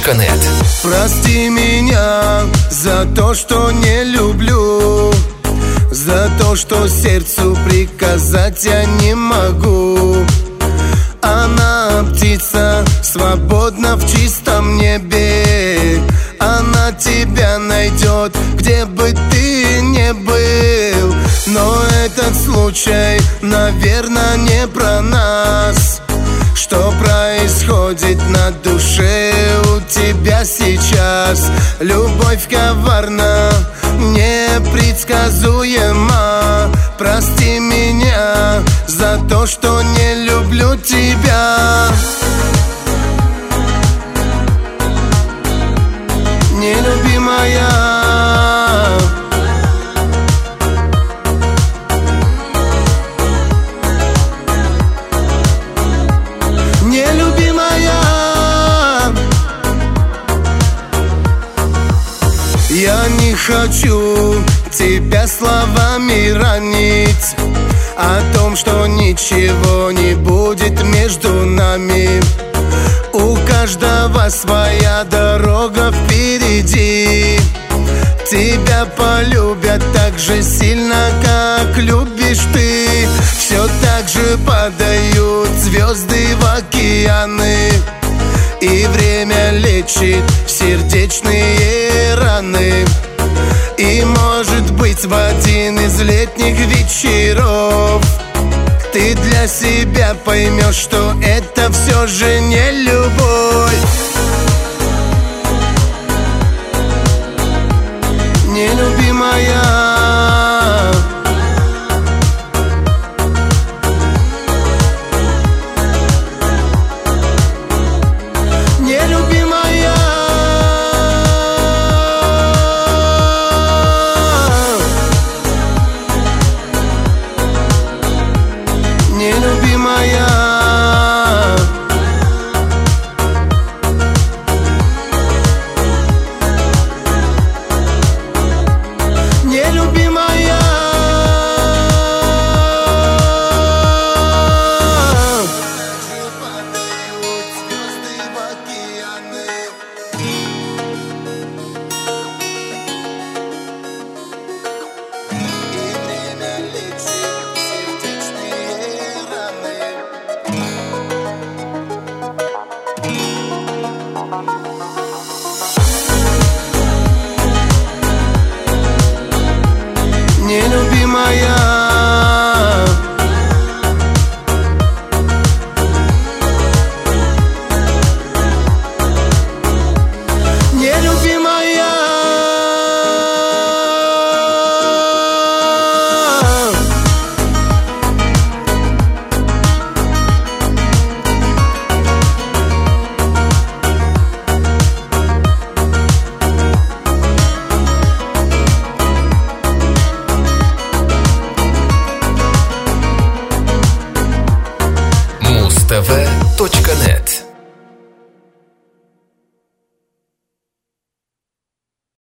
Мустава.нет. Прости меня за то, что не люблю, за то, что сердцу приказать я не могу. Она птица, свободна в чистом небе. Она тебя найдет, где бы ты ни был. Но этот случай, наверное, не про нас. Что происходит на душе у тебя сейчас? Любовь коварна, непредсказуема. Прости меня за то, что не люблю тебя. Нелюбимая. Я не хочу тебя словами ранить о том, что ничего не будет между нами. У каждого своя дорога впереди. Тебя полюбят так же сильно, как любишь ты. Все так же падают звезды в океаны, и время лечит сердечные раны. И может быть в один из летних вечеров ты для себя поймешь, что это все же не любовь. Нелюбимая. Нелюбимая. Нелюбимая. Мустава.нет.